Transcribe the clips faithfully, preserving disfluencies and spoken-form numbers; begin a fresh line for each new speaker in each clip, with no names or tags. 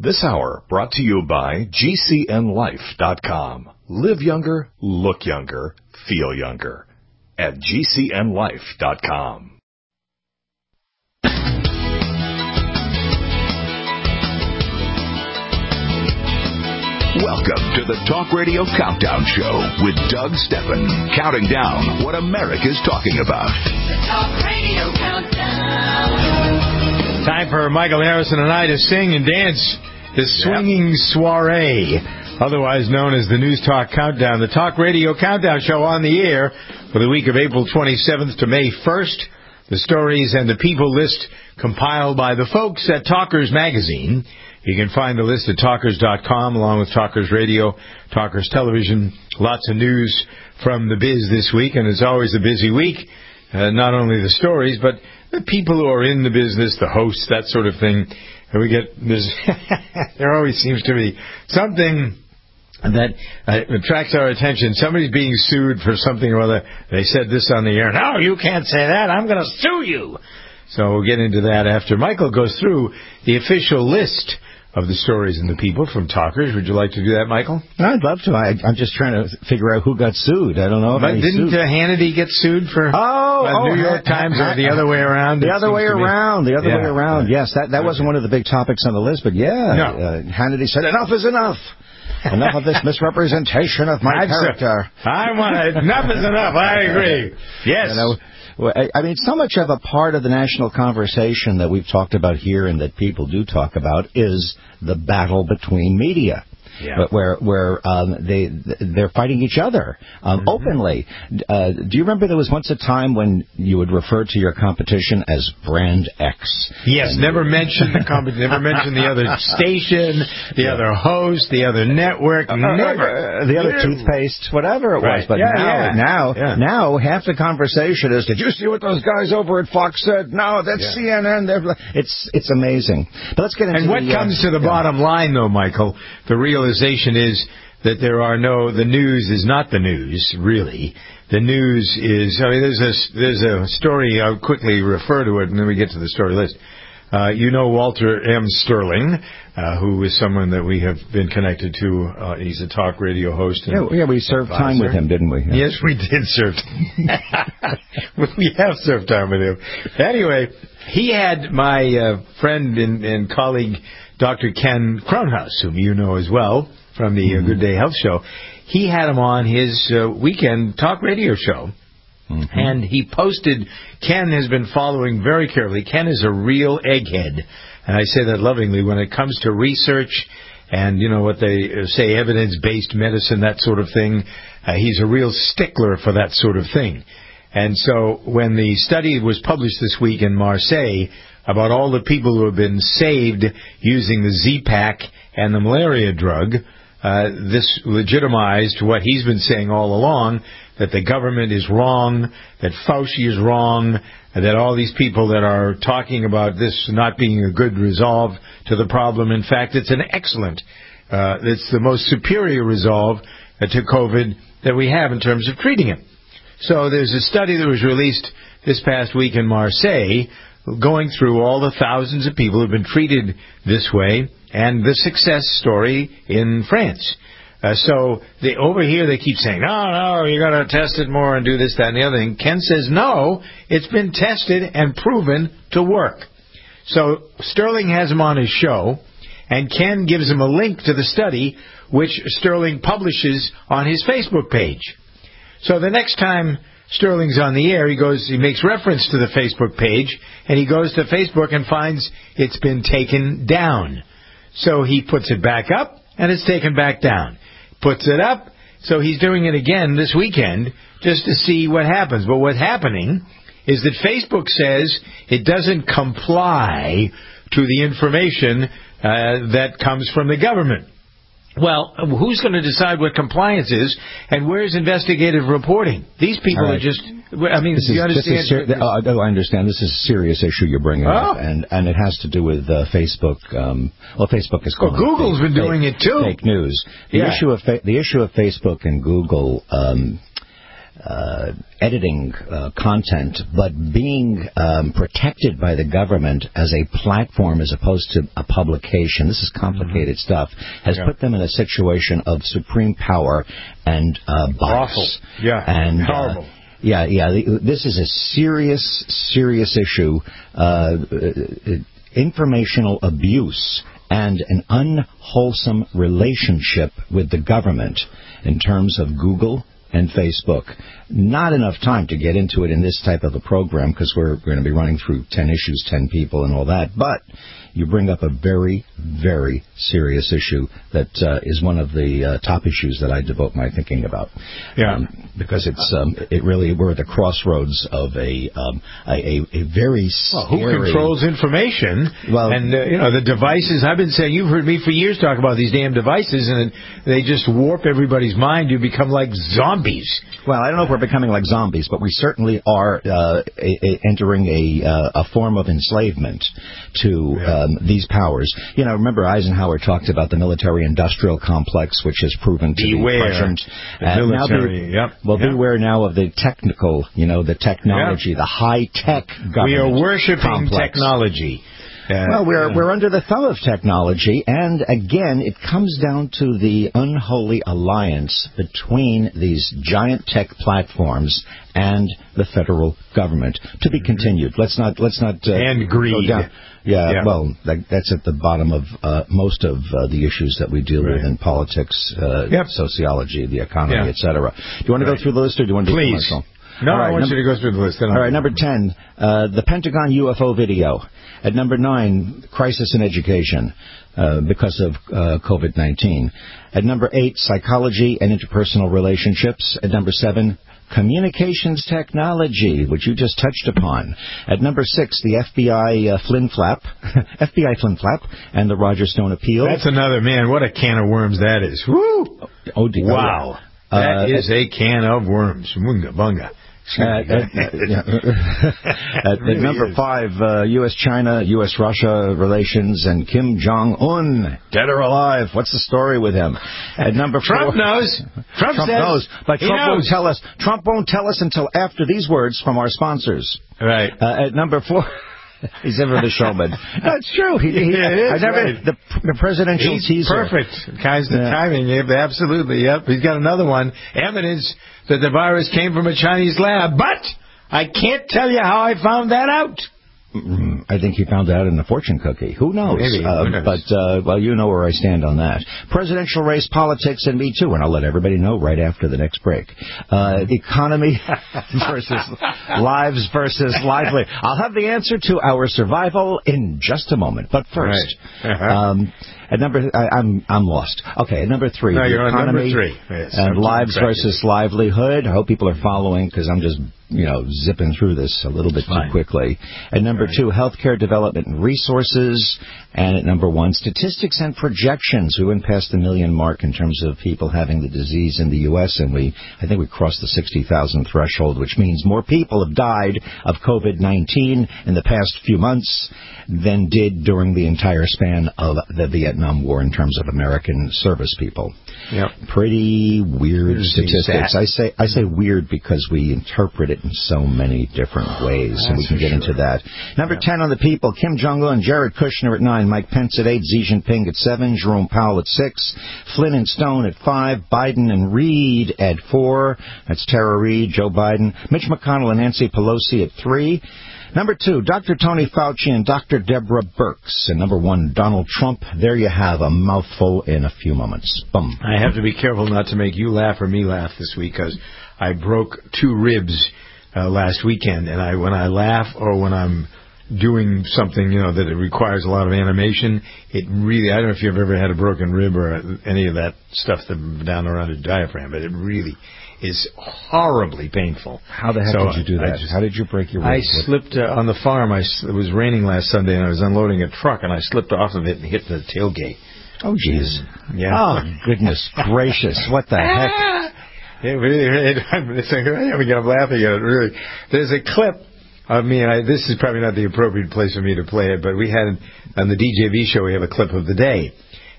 This hour brought to you by G C N life dot com. Live younger, look younger, feel younger at G C N life dot com.
Welcome to the Talk Radio Countdown Show with Doug Steffen, counting down what America's talking about.
The Talk Radio Countdown.
Time for Michael Harrison and I to sing and dance the Swinging Soiree, otherwise known as the News Talk Countdown. The Talk Radio Countdown Show on the air for the week of April twenty-seventh to May first. The stories and the people list compiled by the folks at Talkers Magazine. You can find the list at talkers dot com along with Talkers Radio, Talkers Television. Lots of news from the biz this week, and it's always a busy week. Uh, not only the stories, but the people who are in the business, the hosts, that sort of thing. And we get this. There always seems to be something that uh, attracts our attention. Somebody's being sued for something or other. They said this on the air. No, you can't say that. I'm going to sue you. So we'll get into that after Michael goes through the official list of the stories and the people from Talkers. Would you like to do that, Michael?
I'd love to. I, I'm just trying to figure out who got sued. I don't know.
But didn't uh, Hannity get sued for
oh,
uh,
oh,
New York
ha-
Times
ha-
or the other way around?
The other way around. The other
yeah.
way around. Yes, that that okay. wasn't one of the big topics on the list, but yeah.
No.
Uh, Hannity said, enough is enough. Enough of this misrepresentation of my character.
So, I want it. Enough is enough. I agree. Yes.
You know, well, I, I mean, so much of a part of the national conversation that we've talked about here and that people do talk about is the battle between media. Yeah. Where where um, they they're fighting each other um, mm-hmm. openly. Uh, do you remember there was once a time when you would refer to your competition as Brand X?
Yes, never mention the company, never mention the other station, the yeah. other host, the other network, uh, never
uh, the other never. toothpaste, whatever it
right.
was. But
yeah,
now
yeah.
now
yeah.
now half the conversation is, did you see what those guys over at Fox said? No, that's yeah. C N N. They're, it's it's amazing. But let's get into
and what
the,
comes
uh,
to the yeah. bottom line, though, Michael. The real realization is that there are no, the news is not the news, really. The news is, I mean, there's a, there's a story, I'll quickly refer to it, and then we get to the story list. Uh, you know Walter M. Sterling, uh, who is someone that we have been connected to. Uh, he's a talk radio host. And
yeah, yeah, we served advisor. time with him, didn't we? Yeah.
Yes, we did serve. We have served time with him. Anyway, he had my uh, friend and, and colleague, Doctor Ken Kronhaus, whom you know as well from the mm-hmm. uh, Good Day Health Show. He had him on his uh, weekend talk radio show. Mm-hmm. And he posted, Ken has been following very carefully. Ken is a real egghead. And I say that lovingly when it comes to research and, you know, what they say, evidence-based medicine, that sort of thing. Uh, he's a real stickler for that sort of thing. And so when the study was published this week in Marseille about all the people who have been saved using the Z-Pak and the malaria drug, uh, this legitimized what he's been saying all along, that the government is wrong, that Fauci is wrong, that all these people that are talking about this not being a good resolve to the problem, in fact, it's an excellent, uh, it's the most superior resolve uh, to COVID that we have in terms of treating it. So there's a study that was released this past week in Marseille going through all the thousands of people who have been treated this way and the success story in France. Uh, so they, over here they keep saying, no, no, you got to test it more and do this, that, and the other thing. Ken says, no, it's been tested and proven to work. So Sterling has him on his show, and Ken gives him a link to the study, which Sterling publishes on his Facebook page. So the next time Sterling's on the air, he goes, he makes reference to the Facebook page, and he goes to Facebook and finds it's been taken down. So he puts it back up, and it's taken back down. Puts it up, so he's doing it again this weekend just to see what happens. But what's happening is that Facebook says it doesn't comply to the information uh, that comes from the government. Well, who's going to decide what compliance is, and where's investigative reporting? These people right. are just, I mean,
this
do you
is,
understand?
This is ser- oh, no, I understand. This is a serious issue you're bringing
oh.
up, and, and it has to do with uh, Facebook. Um, well, Facebook is called.
Well, Google's
fake,
been doing
fake,
it, too.
Fake news. The,
yeah.
issue of fa- the issue of Facebook and Google... Um, uh, editing uh, content, but being um, protected by the government as a platform as opposed to a publication, this is complicated mm-hmm. stuff, has yeah. put them in a situation of supreme power and uh, bias.
Awful. Yeah,
and,
horrible.
Uh, yeah, yeah. This is a serious, serious issue. Uh, informational abuse and an unwholesome relationship with the government in terms of Google and Facebook. Not enough time to get into it in this type of a program because we're going to be running through ten issues, ten people, and all that. But you bring up a very, very serious issue that uh, is one of the uh, top issues that I devote my thinking about.
Yeah,
um, because it's um, it really we're at the crossroads of a um, a, a very
well, who
scary,
controls information?
Well,
and uh, you know the devices. I've been saying you've heard me for years talk about these damn devices, and they just warp everybody's mind. You become like zombies.
Well, I don't know if we're becoming like zombies, but we certainly are uh, a, a entering a uh, a form of enslavement to.
Yeah.
Um, these powers. You know, remember Eisenhower talked about the military-industrial complex, which has proven to
beware.
be present.
The uh, military,
be,
yep.
Well,
yep.
beware now of the technical, you know, the technology,
yep.
the high-tech government
We are worshiping
complex.
technology. Uh,
well, we're
yeah.
we're under the thumb of technology, and again, it comes down to the unholy alliance between these giant tech platforms and the federal government. To be continued. Let's not let's not uh,
and greed.
Go down. Yeah,
yeah,
well, that, that's at the bottom of uh, most of uh, the issues that we deal
right.
with in politics, uh,
yep.
sociology, the economy,
yeah.
et cetera. Do you want to
right.
go through the list, or do you want to do
Please.
commercial?
No,
right,
I want
number,
you to go through the list.
All right, number ten, uh, the Pentagon U F O video. At number nine, crisis in education uh, because of uh, COVID nineteen. At number eight, psychology and interpersonal relationships. At number seven, communications technology, which you just touched upon. At number six, the F B I uh, Flynn Flap, F B I Flynn Flap, and the Roger Stone appeal.
That's another, man, what a can of worms that is. Woo!
Oh, dear.
Wow.
Uh,
that is a can of worms. Munga bunga.
Uh, at, at
really
number
is.
five, uh, U S China, U S Russia relations, and Kim Jong-un, dead or alive. What's the story with him? At number
Trump
four,
knows. Trump,
Trump
says
knows, but
he
Trump
knows.
won't tell us. Trump won't tell us until after these words from our sponsors.
Right.
Uh, at number four. He's ever the showman. That's true. He, he,
yeah, it is,
I never
right.
the, the presidential
He's
teaser.
Perfect. Guys, the
yeah.
timing. Yep, absolutely. Yep. He's got another one. Evidence that the virus came from a Chinese lab, but I can't tell you how I found that out.
I think he found out in the fortune cookie. Who knows?
Maybe.
Uh,
Who knows?
But, uh, well, you know where I stand on that. Presidential race, politics, and Me Too. And I'll let everybody know right after the next break. Uh, economy versus lives versus lively. I'll have the answer to our survival in just a moment. But first,
right. uh-huh.
um, at number, I, I'm I'm lost. Okay, at number three,
no,
the
you're
economy
on number three. Yes,
and
I'm
lives versus livelihood. I hope people are following because I'm just, you know, zipping through this a little bit
Fine.
too quickly. At number
right.
two, healthcare development and resources. And at number one, statistics and projections. We went past the million mark in terms of people having the disease in the U S, and we, I think we crossed the sixty thousand threshold, which means more people have died of COVID nineteen in the past few months than did during the entire span of the Vietnam War in terms of American service people.
Yep.
Pretty weird statistics.
Sad.
I say I say weird because we interpret it in so many different ways,
That's
and we can get
sure.
into that. Number yeah. ten on the people, Kim Jong-un, Jared Kushner at nine, Mike Pence at eight, Xi Jinping at seven, Jerome Powell at six, Flynn and Stone at five, Biden and Reid at four. That's Tara Reid, Joe Biden, Mitch McConnell and Nancy Pelosi at three. Number two, Doctor Tony Fauci and Doctor Deborah Birx. And number one, Donald Trump. There you have a mouthful in a few moments. Boom.
I have to be careful not to make you laugh or me laugh this week because I broke two ribs uh, last weekend. And I, when I laugh or when I'm doing something, you know, that it requires a lot of animation, it really, I don't know if you've ever had a broken rib or any of that stuff that down around the diaphragm, but it really is horribly painful.
How the heck
so
did you do that?
Just,
How did you break your
I
rib?
slipped uh, on the farm. I, it was raining last Sunday, and I was unloading a truck, and I slipped off of it and hit the tailgate.
Oh, jeez.
Yeah.
Oh, goodness gracious. What the heck?
It really, it, it's like, I'm laughing at it, really. There's a clip of me, and I, this is probably not the appropriate place for me to play it, but we had, on the D J V show, we have a clip of the day.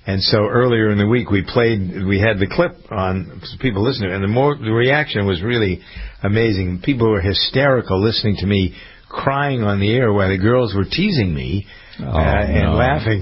And so earlier in the week, we played, we had the clip on people listening, and the more the reaction was really amazing. People were hysterical listening to me crying on the air while the girls were teasing me oh, uh, and no. laughing.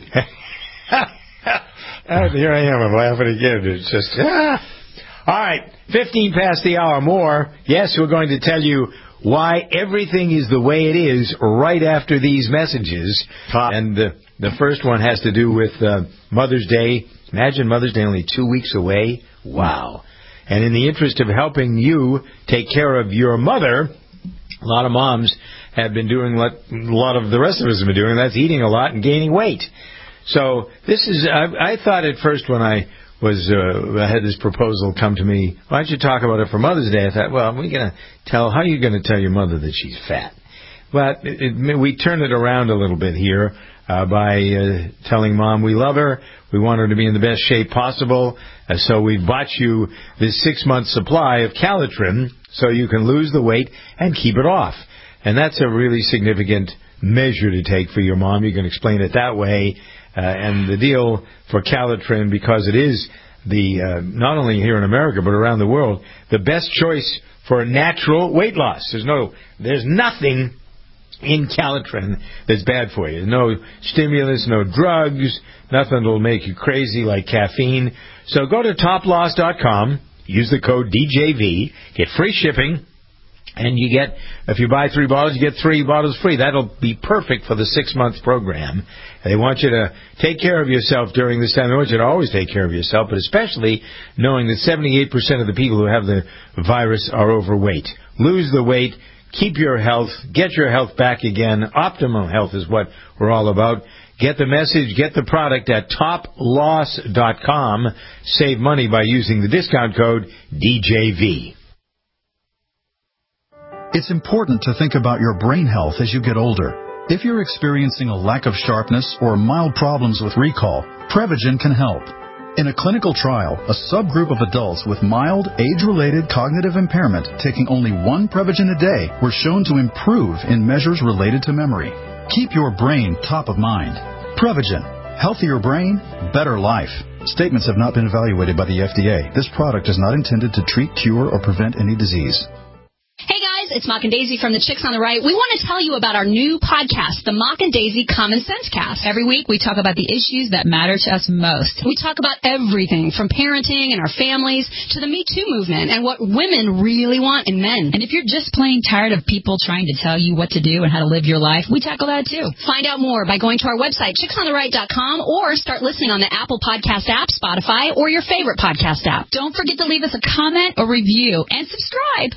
And here I am, I'm laughing again. It's just, ah. All right, fifteen past the hour more. Yes, we're going to tell you why everything is the way it is right after these messages. Top. And uh, the first one has to do with uh, Mother's Day. Imagine Mother's Day only two weeks away. Wow. And in the interest of helping you take care of your mother, a lot of moms have been doing what a lot of the rest of us have been doing, and that's eating a lot and gaining weight. So this is, I, I thought at first when I was, uh, I had this proposal come to me, why don't you talk about it for Mother's Day? I thought, well, we're going to tell, how are you going to tell your mother that she's fat? But it, it, we turn it around a little bit here uh, by uh, telling Mom we love her, we want her to be in the best shape possible, uh, so we've bought you this six-month supply of Calitrin so you can lose the weight and keep it off. And that's a really significant measure to take for your mom. You can explain it that way. Uh, and the deal for Calitrin, because it is the uh, not only here in America but around the world, the best choice for natural weight loss. There's no, there's nothing in Calitrin that's bad for you. No stimulants, no drugs, nothing that'll make you crazy like caffeine. So go to top loss dot com, use the code D J V, get free shipping. And you get, if you buy three bottles, you get three bottles free. That'll be perfect for the six-month program. They want you to take care of yourself during this time. They want you to always take care of yourself, but especially knowing that seventy-eight percent of the people who have the virus are overweight. Lose the weight, keep your health, get your health back again. Optimum health is what we're all about. Get the message, get the product at top loss dot com. Save money by using the discount code D J V.
It's important to think about your brain health as you get older. If you're experiencing a lack of sharpness or mild problems with recall, Prevagen can help. In a clinical trial, a subgroup of adults with mild, age-related cognitive impairment taking only one Prevagen a day were shown to improve in measures related to memory. Keep your brain top of mind. Prevagen. Healthier brain, better life. Statements have not been evaluated by the F D A. This product is not intended to treat, cure, or prevent any disease.
Hey guys, it's Mock and Daisy from the Chicks on the Right. We want to tell you about our new podcast, the Mock and Daisy Common Sense Cast. Every week we talk about the issues that matter to us most. We talk about everything from parenting and our families to the Me Too movement and what women really want in men. And if you're just plain tired of people trying to tell you what to do and how to live your life, we tackle that too. Find out more by going to our website, chicks on the right dot com, or start listening on the Apple Podcast app, Spotify, or your favorite podcast app. Don't forget to leave us a comment or review and subscribe.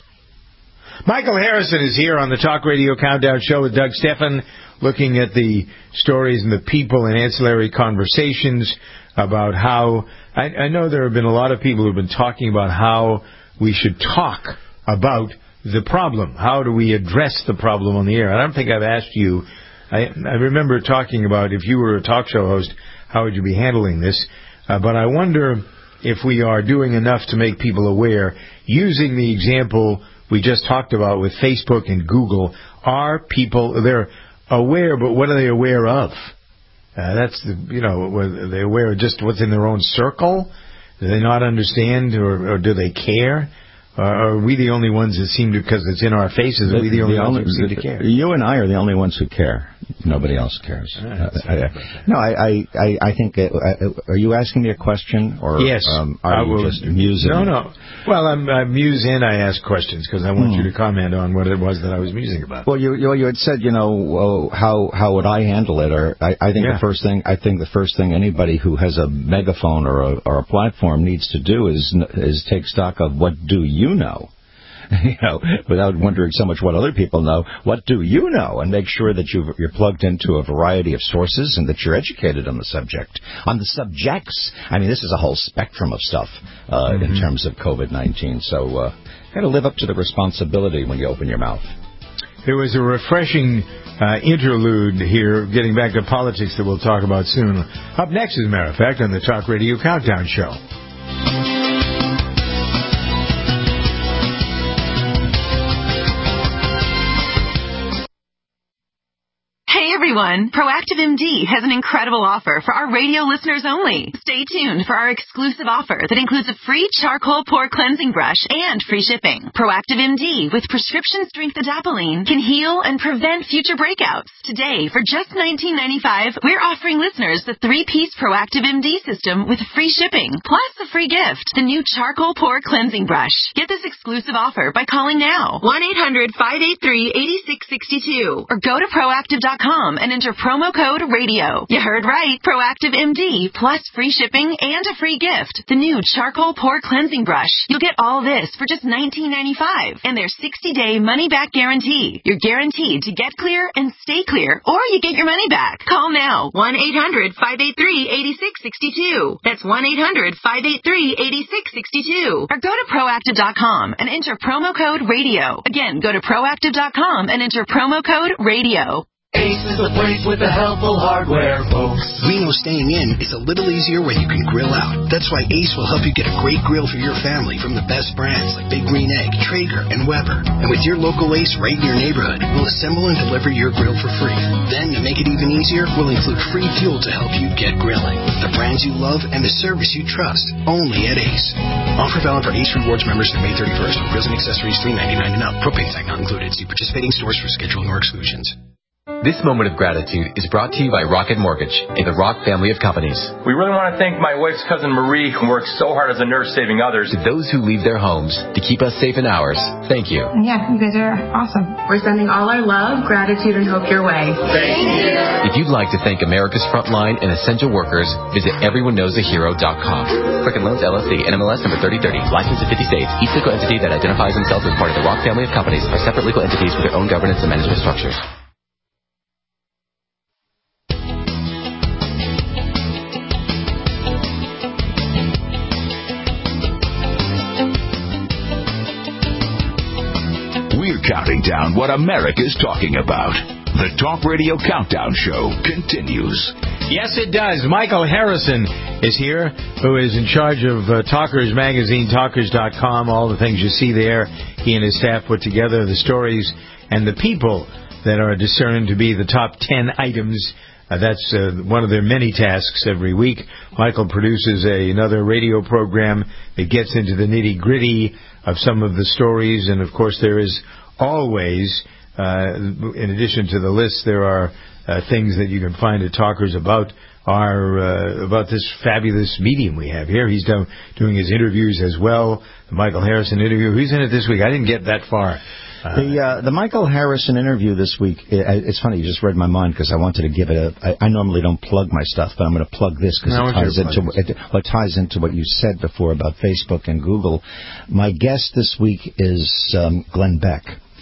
Michael Harrison is here on the Talk Radio Countdown Show with Doug Stephan, looking at the stories and the people and ancillary conversations about how, I, I know there have been a lot of people who have been talking about how we should talk about the problem. How do we address the problem on the air? I don't think I've asked you. I, I remember talking about if you were a talk show host, how would you be handling this? Uh, but I wonder if we are doing enough to make people aware, using the example we just talked about with Facebook and Google. Are people, they're aware, but what are they aware of? Uh, that's, the, you know, are they aware of just what's in their own circle? Do they not understand, or, or do they care? Uh, are we the only ones that seem to, because it's in our faces, are we the only the ones only, who seem to care?
You and I are the only ones who care. Nobody else cares.
Right,
uh, I, no, I, I, I think, it, uh, are you asking me a question? Or,
yes.
Um, are
I
you
will,
just musing?
No, no. Well, I'm, I muse and I ask questions because I want hmm. you to comment on what it was that I was musing about.
Well, you, you, you had said, you know, well, how, how would I handle it? Or I, I think yeah. the first thing, I think the first thing anybody who has a megaphone or a, or a platform needs to do is, is take stock of what do you know? You know, without wondering so much what other people know, what do you know? And make sure that you've, you're plugged into a variety of sources and that you're educated on the subject, on the subjects. I mean, this is a whole spectrum of stuff uh, mm-hmm. in terms of COVID nineteen. So uh, got to live up to the responsibility when you open your mouth.
There was a refreshing uh, interlude here, getting back to politics that we'll talk about soon. Up next, as a matter of fact, on the Talk Radio Countdown Show.
everyone. Proactive M D has an incredible offer for our radio listeners only. Stay tuned for our exclusive offer that includes a free charcoal pore cleansing brush and free shipping. Proactive M D with prescription strength adapalene can heal and prevent future breakouts. Today, for just nineteen ninety-five dollars, we're offering listeners the three-piece Proactive M D system with free shipping, plus a free gift, the new charcoal pore cleansing brush. Get this exclusive offer by calling now, one eight hundred, five eight three, eight six six two, or go to proactive dot com and enter promo code radio. You heard right. Proactive M D plus free shipping and a free gift. The new charcoal pore cleansing brush. You'll get all this for just nineteen ninety-five dollars and their sixty-day money-back guarantee. You're guaranteed to get clear and stay clear, or you get your money back. Call now. one eight hundred, five eight three, eight six six two. That's one eight hundred, five eight three, eight six six two. Or go to proactive dot com and enter promo code radio. Again, go to proactive dot com and enter promo code radio.
Ace is the place with the helpful hardware, folks.
We know staying in is a little easier when you can grill out. That's why Ace will help you get a great grill for your family from the best brands like Big Green Egg, Traeger, and Weber. And with your local Ace right in your neighborhood, we'll assemble and deliver your grill for free. Then, to make it even easier, we'll include free fuel to help you get grilling. The brands you love and the service you trust, only at Ace. Offer valid for Ace Rewards members through May thirty-first. On grills and accessories, three ninety-nine and up. Propane tank not included. See participating stores for scheduling or exclusions.
This moment of gratitude is brought to you by Rocket Mortgage and the Rock family of companies.
We really want to thank my wife's cousin Marie, who works so hard as a nurse saving others.
To those who leave their homes to keep us safe in ours, thank you.
Yeah, you guys are awesome. We're sending all our love, gratitude, and hope your way.
Thank you. If you'd like to thank America's frontline and essential workers, visit everyone knows a hero dot com. Quicken Loans, L L C, N M L S number thirty thirty. Licensed in fifty states. Each legal entity that identifies themselves as part of the Rock family of companies are separate legal entities with their own governance and management structures.
We're counting down what America's talking about. The Talk Radio Countdown Show continues.
Yes, it does. Michael Harrison is here, who is in charge of uh, Talkers Magazine, talkers dot com, all the things you see there. He and his staff put together the stories and the people that are discerned to be the top ten items. Uh, that's uh, one of their many tasks every week. Michael produces a, another radio program that gets into the nitty-gritty of some of the stories, and of course there is always, uh, in addition to the list, there are uh, things that you can find at Talkers about our uh, about this fabulous medium we have here. He's do- doing his interviews as well, the Michael Harrison interview. Who's in it this week? I didn't get that far. Uh,
the uh, the Michael Harrison interview this week, it, it's funny, you just read my mind because I wanted to give it a, I, I normally don't plug my stuff, but I'm going to plug this because it ties into it, well, it ties into what you said before about Facebook and Google. My guest this week is um, Glenn Beck,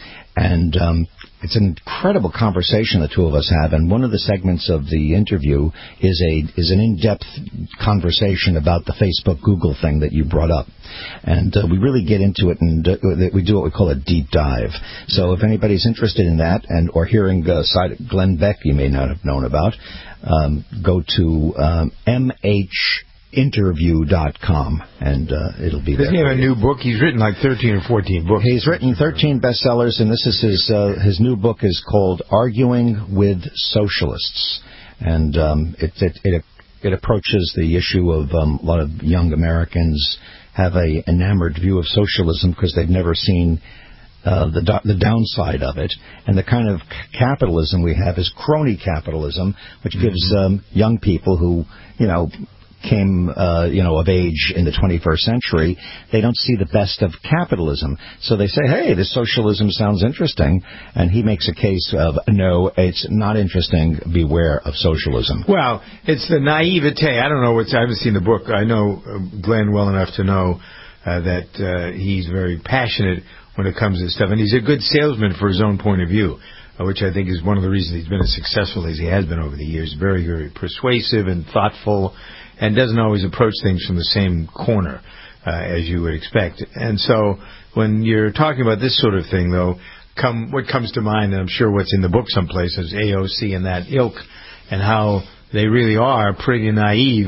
and um, it's an incredible conversation the two of us have, and one of the segments of the interview is a is an in-depth conversation about the Facebook Google thing that you brought up. And uh, we really get into it, and uh, we do what we call a deep dive. So if anybody's interested in that, and or hearing uh, side Glenn Beck you may not have known about, um, go to um, m h interview dot com, and uh, it'll be there.
Doesn't he have a new book? He's written like thirteen or fourteen books.
He's written thirteen bestsellers, and this is his uh, his new book is called Arguing with Socialists, and um, it, it it it approaches the issue of um, a lot of young Americans have a enamored view of socialism because they've never seen uh, the do- the downside of it, and the kind of c- capitalism we have is crony capitalism, which gives um, young people who, you know, came, uh, you know, of age in the twenty-first century, they don't see the best of capitalism. So they say, hey, this socialism sounds interesting. And he makes a case of, no, it's not interesting. Beware of socialism.
Well, it's the naivete. I don't know what's, I haven't seen the book. I know Glenn well enough to know uh, that uh, he's very passionate when it comes to stuff. And he's a good salesman for his own point of view, uh, which I think is one of the reasons he's been as successful as he has been over the years. Very, very persuasive and thoughtful, and doesn't always approach things from the same corner uh, as you would expect. And so when you're talking about this sort of thing, though, come what comes to mind, and I'm sure what's in the book someplace, is A O C and that ilk, and how they really are pretty naive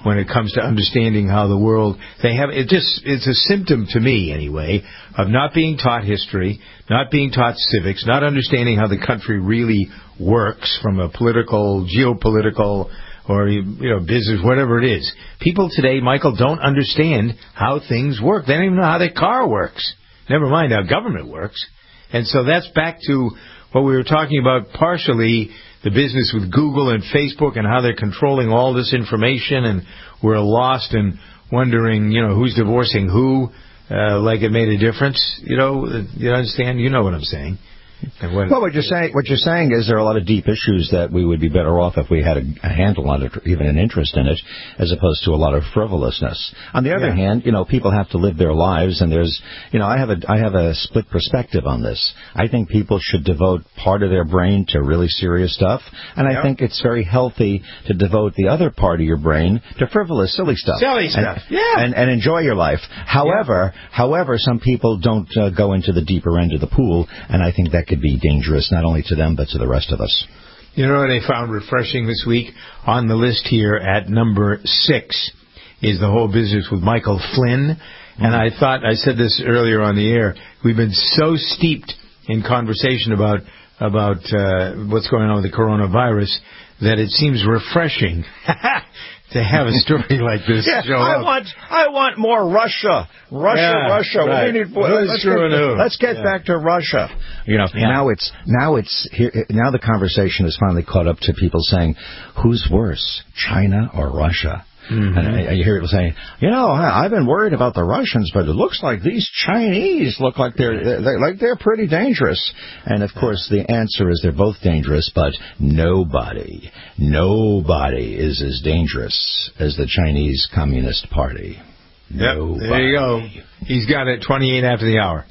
when it comes to understanding how the world, they have, it just, it's a symptom to me anyway, of not being taught history, not being taught civics, not understanding how the country really works from a political, geopolitical, or, you know, business, whatever it is. People today, Michael, don't understand how things work. They don't even know how their car works. Never mind how government works. And so that's back to what we were talking about partially, the business with Google and Facebook and how they're controlling all this information, and we're lost and wondering, you know, who's divorcing who, uh, like it made a difference. You know, you understand? You know what I'm saying. What,
well, what you're saying, what you're saying is there are a lot of deep issues that we would be better off if we had a, a handle on it, or even an interest in it, as opposed to a lot of frivolousness. On the other yeah. hand, you know, people have to live their lives, and there's, you know, I have a, I have a split perspective on this. I think people should devote part of their brain to really serious stuff, and I yeah. think it's very healthy to devote the other part of your brain to frivolous, silly stuff.
Silly stuff,
and,
yeah.
And, and enjoy your life. However, yeah. however, some people don't uh, go into the deeper end of the pool, and I think that could be dangerous, not only to them, but to the rest of us.
You know what I found refreshing this week? On the list here at number six is the whole business with Michael Flynn. Mm-hmm. And I thought, I said this earlier on the air, we've been so steeped in conversation about about uh, what's going on with the coronavirus that it seems refreshing to have a story like this
yeah,
show
I
up.
want, I want more Russia. Russia,
yeah,
Russia.
Right.
We need, let's, get, let's get
yeah.
back to Russia. You know, yeah. now it's now it's here, now the conversation has finally caught up to people saying, who's worse, China or Russia? Mm-hmm. And I, I hear people saying, you know, I've been worried about the Russians, but it looks like these Chinese look like they're, they're like they're pretty dangerous. And of course, the answer is they're both dangerous, but nobody, nobody is as dangerous as the Chinese Communist Party.
Yep,
nobody.
There you go. He's got it twenty-eight after the hour.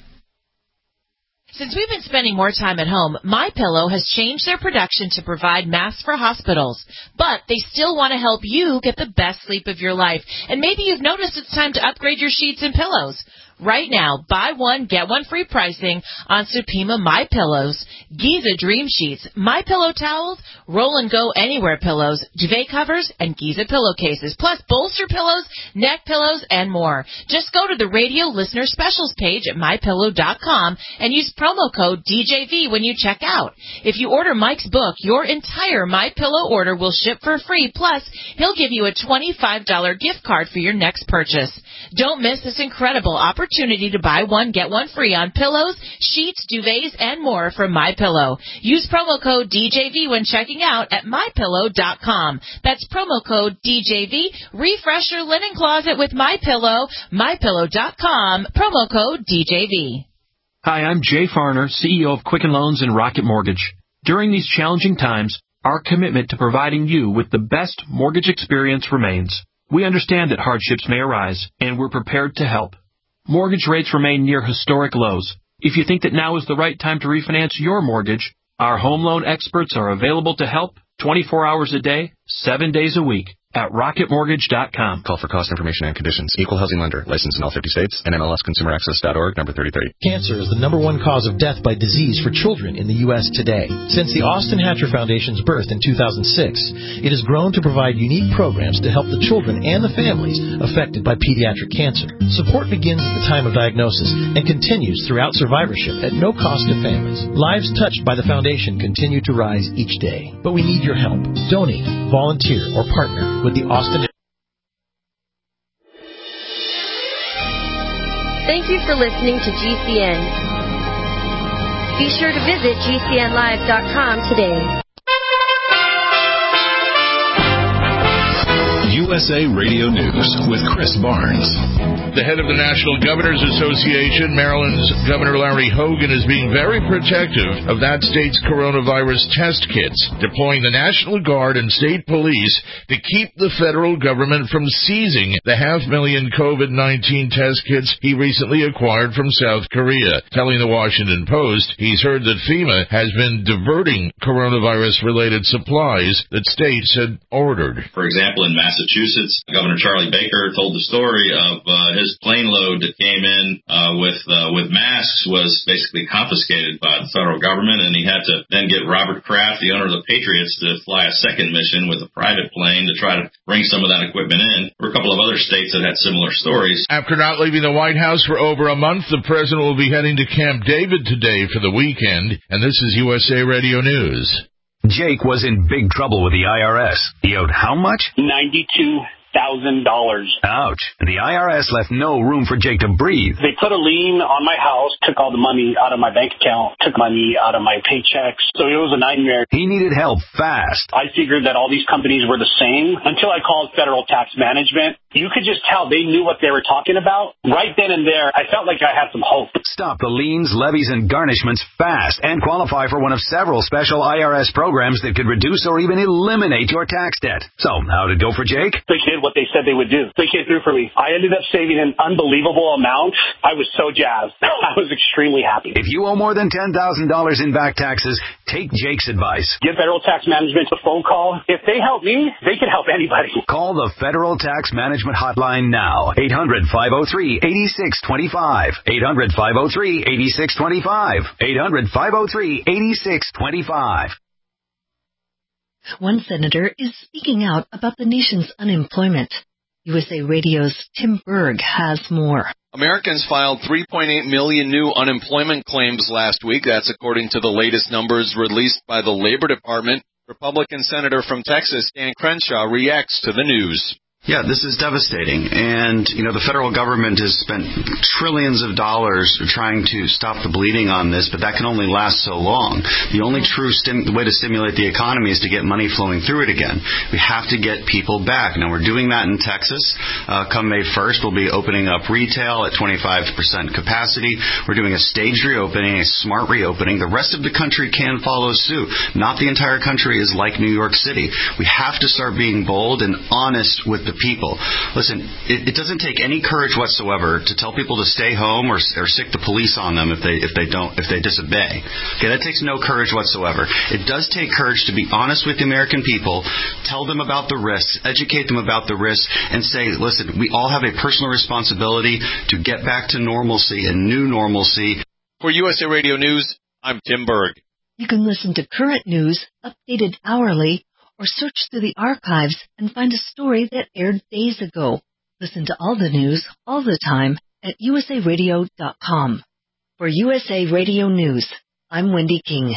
Since we've been spending more time at home, MyPillow has changed their production to provide masks for hospitals. But they still want to help you get the best sleep of your life. And maybe you've noticed it's time to upgrade your sheets and pillows. Right now, buy one, get one free pricing on Supima My Pillows, Giza Dream Sheets, My Pillow towels, Roll and Go Anywhere pillows, duvet covers, and Giza pillowcases, plus bolster pillows, neck pillows, and more. Just go to the radio listener specials page at my pillow dot com and use promo code D J V when you check out. If you order Mike's book, your entire My Pillow order will ship for free, plus he'll give you a twenty-five dollars gift card for your next purchase. Don't miss this incredible opportunity opportunity to buy one, get one free on pillows, sheets, duvets, and more from MyPillow. Use promo code D J V when checking out at my pillow dot com. That's promo code D J V. Refresh your linen closet with MyPillow. my pillow dot com. Promo code D J V.
Hi, I'm Jay Farner, C E O of Quicken Loans and Rocket Mortgage. During these challenging times, our commitment to providing you with the best mortgage experience remains. We understand that hardships may arise, and we're prepared to help. Mortgage rates remain near historic lows. If you think that now is the right time to refinance your mortgage, our home loan experts are available to help twenty-four hours a day, seven days a week at rocket mortgage dot com.
Call for cost information and conditions. Equal housing lender. Licensed in all fifty states. And M L S consumer access dot org, number thirty thirty.
Cancer is the number one cause of death by disease for children in the U S today. Since the Austin Hatcher Foundation's birth in two thousand six, it has grown to provide unique programs to help the children and the families affected by pediatric cancer. Support begins at the time of diagnosis and continues throughout survivorship at no cost to families. Lives touched by the foundation continue to rise each day. But we need your help. Donate, volunteer, or partner with the Austin.
Thank you for listening to G C N. Be sure to visit G C N live dot com today.
U S A Radio News with Chris Barnes.
The head of the National Governors Association, Maryland's Governor Larry Hogan, is being very protective of that state's coronavirus test kits, deploying the National Guard and state police to keep the federal government from seizing the half-million COVID nineteen test kits he recently acquired from South Korea. Telling the Washington Post, he's heard that FEMA has been diverting coronavirus-related supplies that states had ordered.
For example, in Massachusetts, Massachusetts, Governor Charlie Baker told the story of uh, his plane load that came in uh, with uh, with masks was basically confiscated by the federal government, and he had to then get Robert Kraft, the owner of the Patriots, to fly a second mission with a private plane to try to bring some of that equipment in. There were a couple of other states that had similar stories.
After not leaving the White House for over a month, the president will be heading to Camp David today for the weekend, and this is U S A Radio News.
Jake was in big trouble with the I R S. He owed how much?
ninety-two thousand dollars.
Ouch. And the I R S left no room for Jake to breathe.
They put a lien on my house, took all the money out of my bank account, took money out of my paychecks. So it was a nightmare.
He needed help fast.
I figured that all these companies were the same until I called Federal Tax Management. You could just tell they knew what they were talking about. Right then and there, I felt like I had some hope.
Stop the liens, levies, and garnishments fast and qualify for one of several special I R S programs that could reduce or even eliminate your tax debt. So, how'd it go for Jake?
They did what they said they would do. They came through for me. I ended up saving an unbelievable amount. I was so jazzed. I was extremely happy.
If you owe more than ten thousand dollars in back taxes, take Jake's advice.
Give Federal Tax Management a phone call. If they help me, they can help anybody.
Call the Federal Tax Management Hotline now. eight hundred, five oh three, eight six two five. eight hundred, five oh three, eight six two five. eight hundred, five oh three, eight six two five.
One senator is speaking out about the nation's unemployment. U S A Radio's Tim Berg has more.
Americans filed three point eight million new unemployment claims last week. That's according to the latest numbers released by the Labor Department. Republican Senator from Texas, Dan Crenshaw, reacts to the news.
Yeah, this is devastating. And, you know, the federal government has spent trillions of dollars trying to stop the bleeding on this, but that can only last so long. The only true stim- way to stimulate the economy is to get money flowing through it again. We have to get people back. Now, we're doing that in Texas. Uh, come May first, we'll be opening up retail at twenty-five percent capacity. We're doing a staged reopening, a smart reopening. The rest of the country can follow suit. Not the entire country is like New York City. We have to start being bold and honest with the people. Listen, it, it doesn't take any courage whatsoever to tell people to stay home or, or sick the police on them if they if they don't if they disobey. Okay, that takes no courage whatsoever. It does take courage to be honest with the American people, tell them about the risks, educate them about the risks, and say, listen, we all have a personal responsibility to get back to normalcy and new normalcy.
For U S A Radio News, I'm Tim Berg.
You can listen to current news, updated hourly, or search through the archives and find a story that aired days ago. Listen to all the news, all the time, at U S A radio dot com. For U S A Radio News, I'm Wendy King.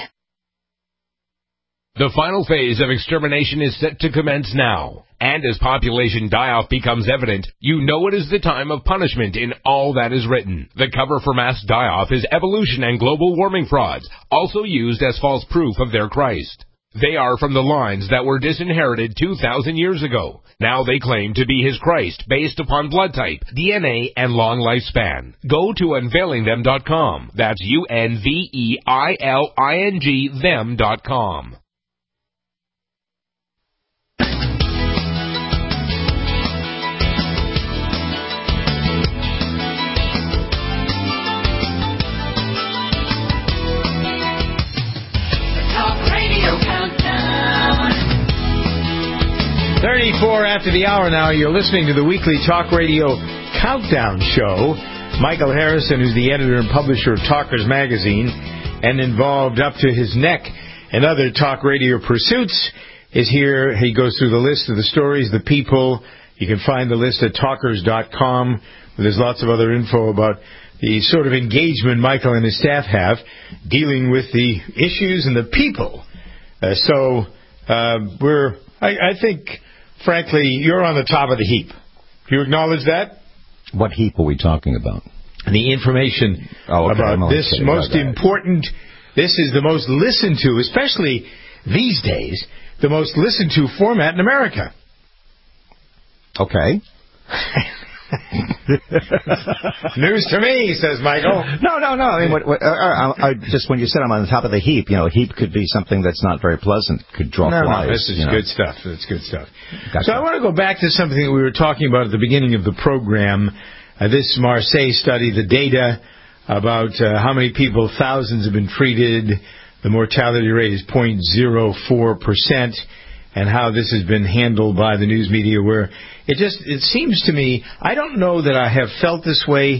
The final phase of extermination is set to commence now. And as population die-off becomes evident, you know it is the time of punishment in all that is written. The cover for mass die-off is evolution and global warming frauds, also used as false proof of their Christ. They are from the lines that were disinherited two thousand years ago. Now they claim to be his Christ based upon blood type, D N A, and long lifespan. Go to unveiling them dot com. That's U N V E I L I N G them dot com.
thirty-four after the hour now. You're listening to the weekly Talk Radio Countdown Show. Michael Harrison, who's the editor and publisher of Talkers Magazine and involved up to his neck in other talk radio pursuits, is here. He goes through the list of the stories, the people. You can find the list at talkers dot com. There's lots of other info about the sort of engagement Michael and his staff have dealing with the issues and the people. Uh, so uh, we're, I, I think... Frankly, you're on the top of the heap. Do you acknowledge that?
What heap are we talking about?
The information
oh, okay.
about this
okay.
most
okay.
important. This is the most listened to, especially these days, the most listened to format in America.
Okay.
News to me, says Michael.
No, no, no. I mean, what, what, uh, I, I, just when you said I'm on the top of the heap, you know, a heap could be something that's not very pleasant. Could draw
no,
flies.
No, this is
you know.
good stuff. That's good stuff.
Gotcha.
So I want to go back to something that we were talking about at the beginning of the program. Uh, this Marseille study, the data about uh, how many people, thousands have been treated. The mortality rate is zero point zero four percent. And how this has been handled by the news media, where it just it seems to me, I don't know that I have felt this way,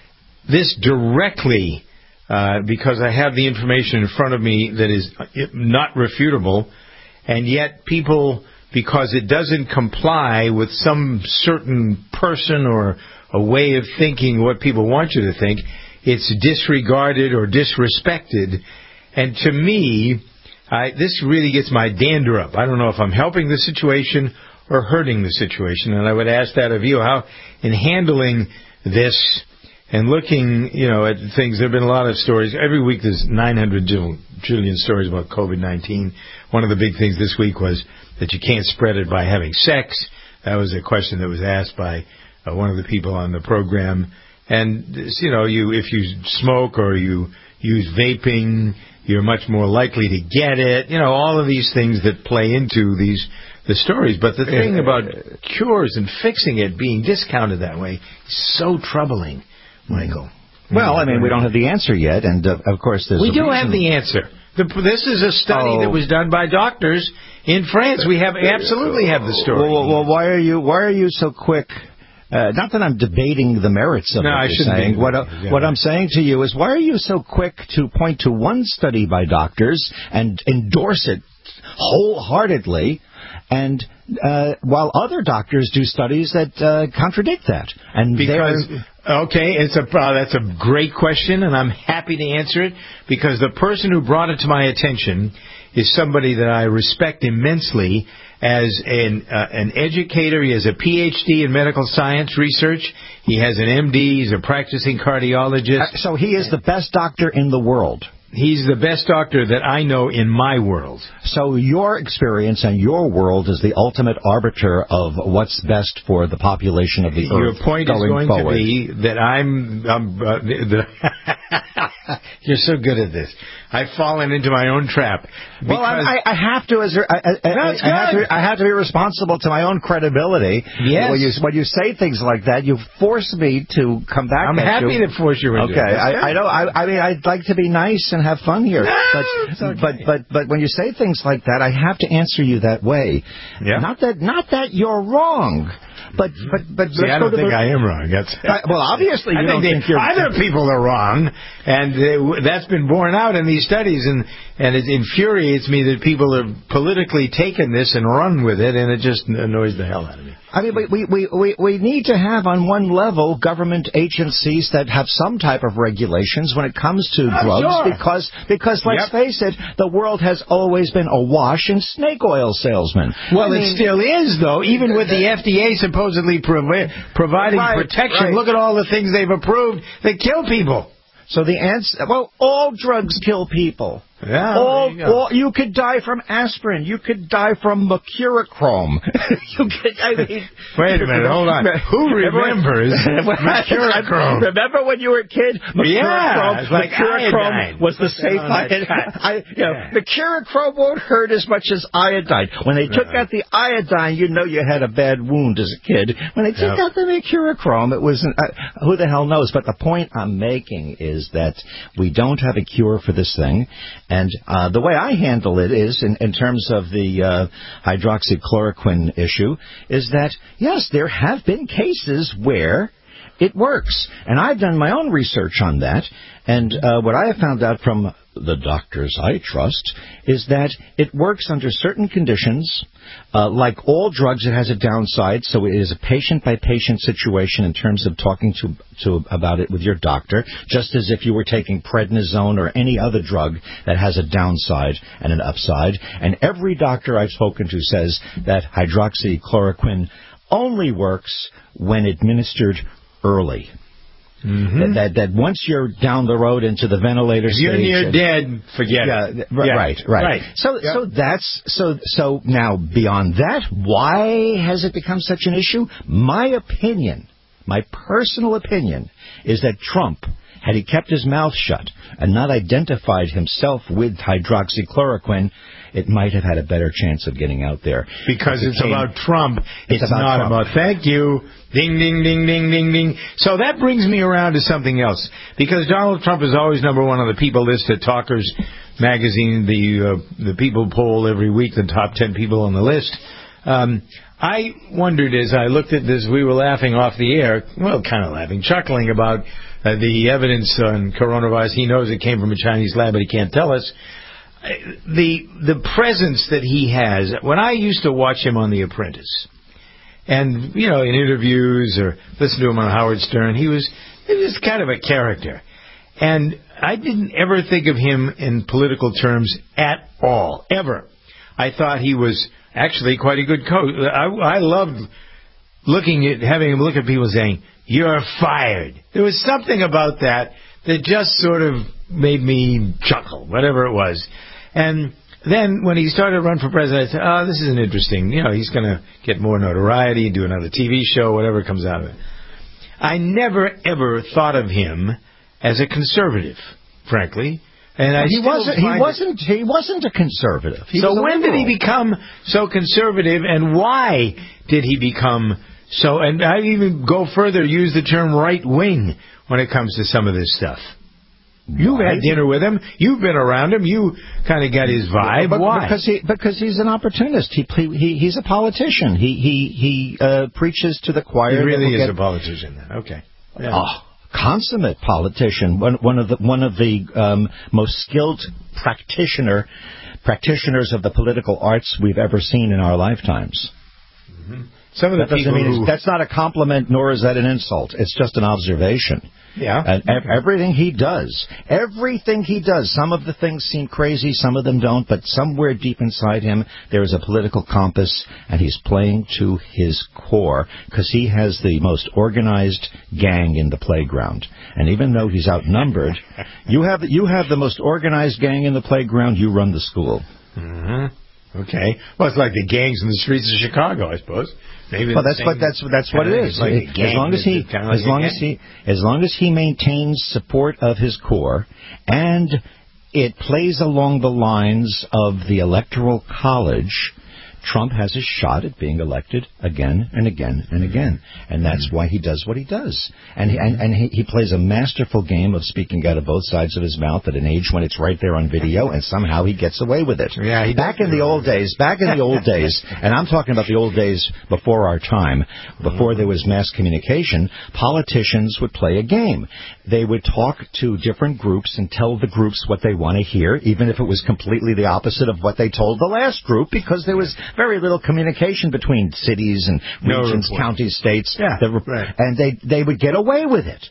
this directly, uh, because I have the information in front of me that is not refutable, and yet people, because it doesn't comply with some certain person or a way of thinking what people want you to think, it's disregarded or disrespected. And to me, I, this really gets my dander up. I don't know if I'm helping the situation or hurting the situation. And I would ask that of you, how in handling this and looking, you know, at things, there have been a lot of stories. Every week there's nine hundred trillion stories about COVID nineteen. One of the big things this week was that you can't spread it by having sex. That was a question that was asked by uh, one of the people on the program. And, you know, you if you smoke or you use vaping, you're much more likely to get it. You know, all of these things that play into these the stories. But the thing about cures and fixing it being discounted that way is so troubling, Michael.
Well, I mean, we don't have the answer yet, and uh, of course there's
we
a
do
reason.
have the answer. The, this is a study
oh.
that was done by doctors in France. We have absolutely have the story.
Well, well why are you why are you so quick? Uh, not that I'm debating the merits of
no,
what
I
you're saying. What, uh,
yeah.
what I'm saying to you is, why are you so quick to point to one study by doctors and endorse it wholeheartedly, and uh, while other doctors do studies that uh, contradict that? And
because okay, it's a uh, that's a great question, and I'm happy to answer it, because the person who brought it to my attention is somebody that I respect immensely as an uh, an educator. He has a P H D in medical science research. He has an M D. He's a practicing cardiologist.
Uh, so he is the best doctor in the world.
He's the best doctor that I know in my world.
So your experience and your world is the ultimate arbiter of what's best for the population of the
Your
earth.
Your point
going
is going
forward.
to be that I'm... I'm uh, the, you're so good at this. I've fallen into my own trap.
Well, I, I have to, as I, I, I, I, have to, I have to be responsible to my own credibility.
Yes.
When you, when you say things like that, you force me to come back.
I'm
at
happy
you.
to force you into
okay.
it.
Okay, I, I know. I, I mean, I'd like to be nice and have fun here,
no,
but,
okay.
but but but when you say things like that, I have to answer you that way.
Yeah.
Not that not that you're wrong. But but but
See, I don't think the, I am wrong. That's
I, well, obviously you
I
don't
think,
think you're.
Other people are wrong, and uh, that's been borne out in these studies, and and it infuriates me that people have politically taken this and run with it, and it just annoys the hell out of me.
I mean, we, we, we, we need to have on one level government agencies that have some type of regulations when it comes to
oh,
drugs,
sure.
because because let's
yep.
face it, the world has always been awash in snake oil salesmen.
Well,
I
it
mean,
still is, though, even with the F D A supposedly provi- providing
right,
protection.
Right.
Look at all the things they've approved that kill people.
So the answer, well, all drugs kill people.
Yeah,
all,
you,
all, you could die from aspirin. You could die from mercurochrome. you could, I mean,
Wait a minute, hold on. Who remembers mercurochrome?
Remember when you were a kid? Mercurochrome,
yeah, it's like
mercurochrome
iodine.
was the safe iodine. I, you know, yeah. Mercurochrome won't hurt as much as iodine. When they took out the iodine, you know you had a bad wound as a kid. When they took yep. out the mercurochrome, it wasn't. Uh, who the hell knows? But the point I'm making is that we don't have a cure for this thing. And uh, the way I handle it is, in, in terms of the uh, hydroxychloroquine issue, is that, yes, there have been cases where it works. And I've done my own research on that. And uh, what I have found out from the doctors I trust is that it works under certain conditions. Uh, like all drugs, it has a downside, so it is a patient-by-patient situation in terms of talking to, to about it with your doctor, just as if you were taking prednisone or any other drug that has a downside and an upside. And every doctor I've spoken to says that hydroxychloroquine only works when administered early. Mm-hmm. That, that that once you're down the road into the ventilator
if
stage,
you're near dead, forget
yeah,
it.
Right,
yeah.
right, right.
right.
So,
yep.
so that's so. So now, beyond that, why has it become such an issue? My opinion, my personal opinion, is that Trump, had he kept his mouth shut and not identified himself with hydroxychloroquine, it might have had a better chance of getting out there.
Because it's about Trump. It's,
it's about
not
Trump.
about, thank you, ding, ding, ding, ding, ding, ding. So that brings me around to something else. Because Donald Trump is always number one on the People list at Talkers magazine. The uh, the People poll every week, the top ten people on the list. Um, I wondered as I looked at this, we were laughing off the air, well, kind of laughing, chuckling about uh, the evidence on coronavirus. He knows it came from a Chinese lab, but he can't tell us. The the presence that he has, when I used to watch him on The Apprentice, and, you know, in interviews or listen to him on Howard Stern, he was, he was kind of a character. And I didn't ever think of him in political terms at all, ever. I thought he was actually quite a good coach. I, I loved looking at, having him look at people saying, "You're fired." There was something about that that just sort of made me chuckle, whatever it was. And then when he started to run for president, I said, oh, this isn't interesting. You know, he's going to get more notoriety, do another T V show, whatever comes out of it. I never, ever thought of him as a conservative, frankly. And I
he wasn't. He wasn't. He wasn't a conservative. He
so
was
when did he become so conservative, and why did he become so? And I even go further, use the term right wing when it comes to some of this stuff. You've had dinner with him. You've been around him. You kind of got his vibe.
But,
Why?
Because he because he's an opportunist. He, he he's a politician. He he he uh, preaches to the choir.
He really is
get,
a politician. Then. Okay. Yeah.
Oh, consummate politician. One one of the one of the um, most skilled practitioner practitioners of the political arts we've ever seen in our lifetimes.
Mm-hmm. Some of the
that
people
mean
who...
That's not a compliment, nor is that an insult. It's just an observation.
Yeah.
And okay. everything he does, everything he does, some of the things seem crazy, some of them don't, but somewhere deep inside him there is a political compass, and he's playing to his core because he has the most organized gang in the playground. And even though he's outnumbered, you have you have the most organized gang in the playground, you run the school.
Mm-hmm. Okay. Well, it's like the gangs in the streets of Chicago, I suppose. Maybe
well, that's what that's that's what it is.
Like
as long as he,
like
as long as he, as long as he maintains support of his core, and it plays along the lines of the Electoral College, Trump has a shot at being elected again and again and again, and that's why he does what he does. And he, and, and he, he plays a masterful game of speaking out of both sides of his mouth at an age when it's right there on video, and somehow he gets away with it.
Yeah, he
back in the old days, back in the old days, and I'm talking about the old days before our time, before there was mass communication, politicians would play a game. They would talk to different groups and tell the groups what they want to hear, even if it was completely the opposite of what they told the last group, because there was very little communication between cities and regions, no counties, states,
yeah,
the,
right.
and they they would get away with it.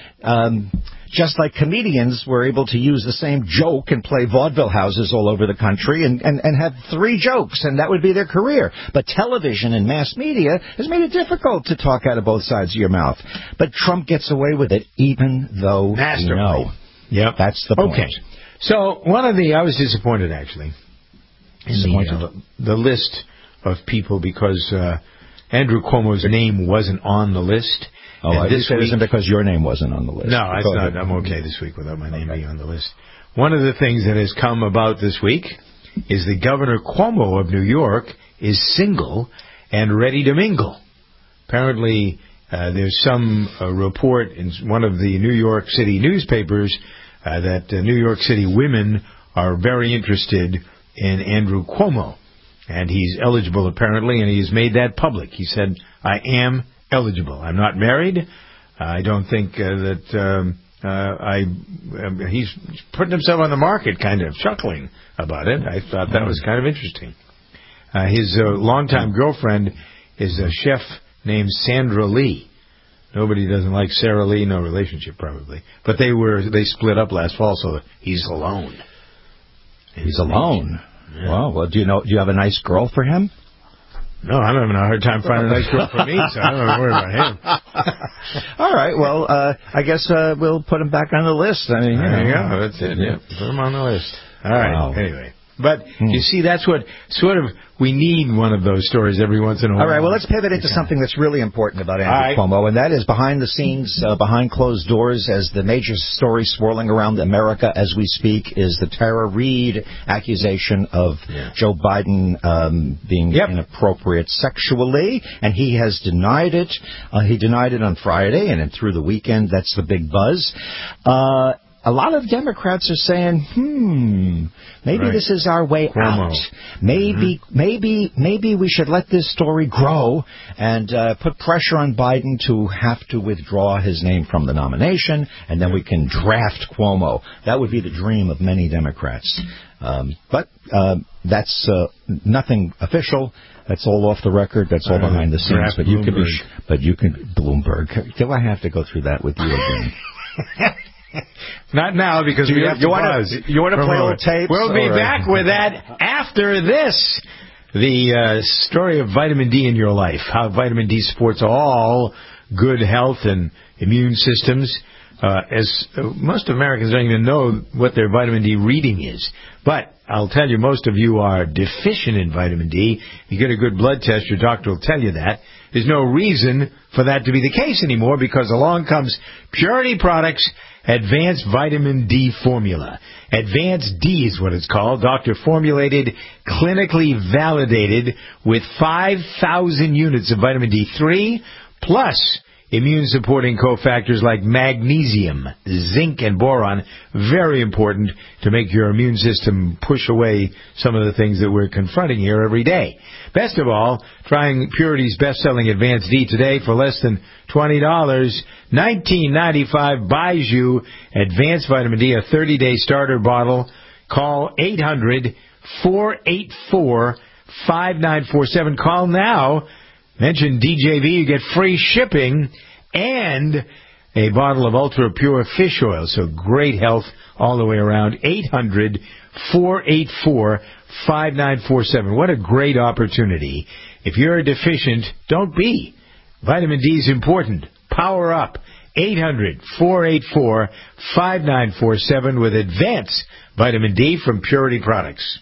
Um, just like comedians were able to use the same joke and play vaudeville houses all over the country and, and, and have three jokes, and that would be their career. But television and mass media has made it difficult to talk out of both sides of your mouth. But Trump gets away with it, even though you know.
Yep.
That's the point.
Okay. So one of the, I was disappointed, actually.
Disappointed.
The, the list of people, because uh, Andrew Cuomo's name wasn't on the list.
Oh,
and
I
this
it isn't because your name wasn't on the list.
No, it's not. I'm okay this week without my name okay. being on the list. One of the things that has come about this week is the Governor Cuomo of New York is single and ready to mingle. Apparently, uh, there's some uh, report in one of the New York City newspapers uh, that uh, New York City women are very interested in Andrew Cuomo. And he's eligible, apparently, and he's made that public. He said, I am eligible. I'm not married. I don't think uh, that um, uh, I. Uh, he's putting himself on the market, kind of chuckling about it. I thought that was kind of interesting. Uh, his uh, longtime girlfriend is a chef named Sandra Lee. Nobody doesn't like Sarah Lee. No relationship, probably. But they were they split up last fall, so he's alone.
He's, he's alone. Yeah. Well, well, do you know? Do you have a nice girl for him?
No, I'm having a hard time finding a nice girl for me, so I don't have to worry about him.
All right, well, uh, I guess uh, we'll put him back on the list. I mean, you
there
know.
you go. That's it. Yeah, put him on the list. All right.
Wow.
Anyway. But,
hmm.
you see, that's what sort of, we need one of those stories every once in a while.
All right, well, let's pivot into something that's really important about Andrew right. Cuomo, and that is behind the scenes, uh, behind closed doors, as the major story swirling around America as we speak, is the Tara Reid accusation of yeah. Joe Biden um, being yep. inappropriate sexually, and he has denied it. Uh, he denied it on Friday, and then through the weekend, that's the big buzz. Uh a lot of Democrats are saying, hmm, maybe
Right.
this is our way
Cuomo.
out. Maybe,
Mm-hmm.
maybe, maybe we should let this story grow and uh, put pressure on Biden to have to withdraw his name from the nomination, and then we can draft Cuomo. That would be the dream of many Democrats. Um, but uh, that's uh, nothing official. That's all off the record. That's all
Uh,
behind the scenes.
draft
But you can be,
Bloomberg.
but you can Bloomberg. Do I have to go through that with you again?
Not now, because
Do
we
you-
have
you
to
wanna-
pause.
you wanna
for a
play
moment.
old tapes,
We'll be
or-
back with that after this. The uh, story of vitamin D in your life. How vitamin D supports all good health and immune systems. Uh, as uh, most Americans don't even know what their vitamin D reading is. But I'll tell you, most of you are deficient in vitamin D. If you get a good blood test, your doctor will tell you that. There's no reason for that to be the case anymore, because along comes Purity Products Advanced Vitamin D Formula. Advanced D is what it's called. Doctor formulated, clinically validated with five thousand units of vitamin D three plus immune-supporting cofactors like magnesium, zinc, and boron, very important to make your immune system push away some of the things that we're confronting here every day. Best of all, trying Purity's best-selling Advanced D today for less than twenty dollars. nineteen ninety-five buys you Advanced Vitamin D, a thirty-day starter bottle. Call eight hundred, four eight four, five nine four seven. Call now. Mention D J V, you get free shipping and a bottle of ultra pure fish oil. So great health all the way around. eight hundred, four eight four, five nine four seven. What a great opportunity. If you're deficient, don't be. Vitamin D is important. Power up. eight hundred, four eight four, five nine four seven with Advanced Vitamin D from Purity Products.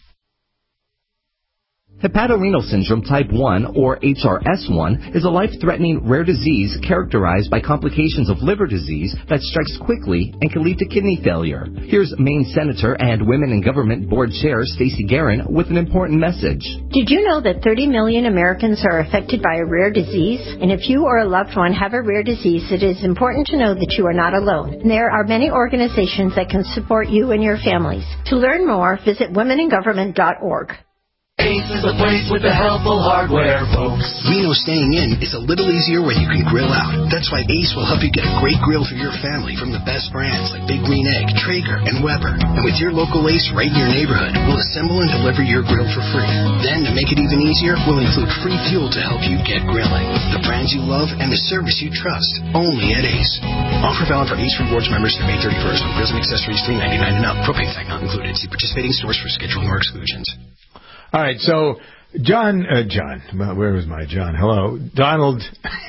Hepatorenal syndrome type one, or H R S one, is a life-threatening rare disease characterized by complications of liver disease that strikes quickly and can lead to kidney failure. Here's Maine Senator and Women in Government Board Chair Stacey Guerin with an important message.
Did you know that thirty million Americans are affected by a rare disease? And if you or a loved one have a rare disease, it is important to know that you are not alone. And there are many organizations that can support you and your families. To learn more, visit women in government dot org.
Ace is the place with the helpful hardware, folks.
We know staying in is a little easier when you can grill out. That's why Ace will help you get a great grill for your family from the best brands like Big Green Egg, Traeger, and Weber. And with your local Ace right in your neighborhood, we'll assemble and deliver your grill for free. Then, to make it even easier, we'll include free fuel to help you get grilling. The brands you love and the service you trust, only at Ace. Offer valid for Ace Rewards members through May thirty-first on grills and accessories three ninety-nine and up. Propane tank not included. See participating stores for schedule or exclusions.
All right, so John, uh, John, where was my John? Hello, Donald,